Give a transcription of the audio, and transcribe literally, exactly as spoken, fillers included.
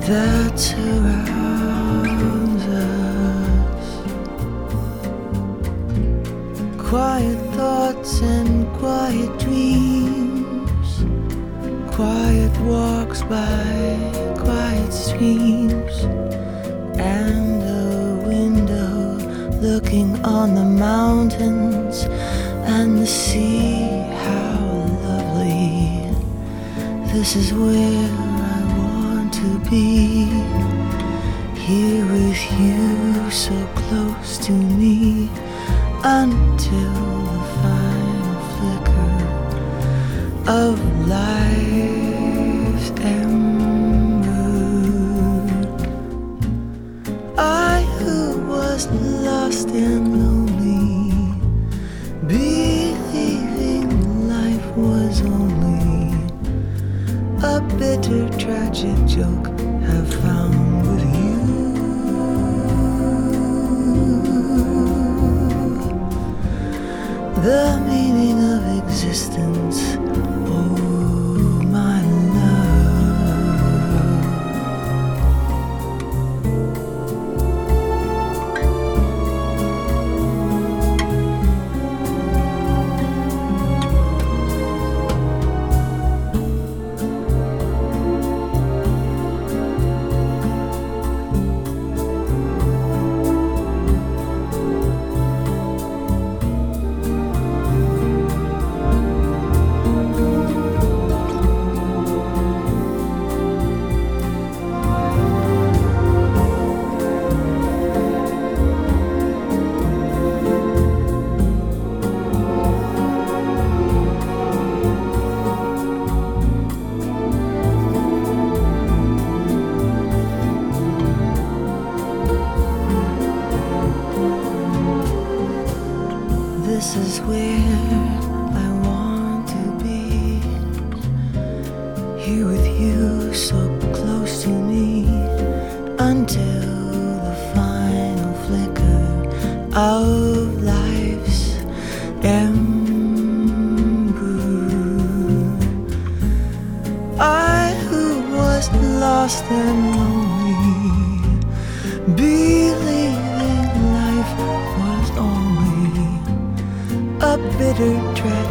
that surrounds us. Quiet thoughts and quiet dreams, quiet walks by quiet streams, and a window looking on the mountains and the sea. How lovely. This is where I want to be, here with you, so close to me, until the final flicker of life's ember. I who was lost and lonely, believing life was only a bitter, tragic joke, have found with you the meaning of existence. Oh, my This is where I want to be, here with you, so close to me, until the final flicker of life's ember. I who was lost and lonely, believing life was only a bitter tragedy.